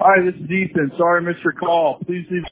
Hi, this is Ethan. Sorry I missed your call. Please leave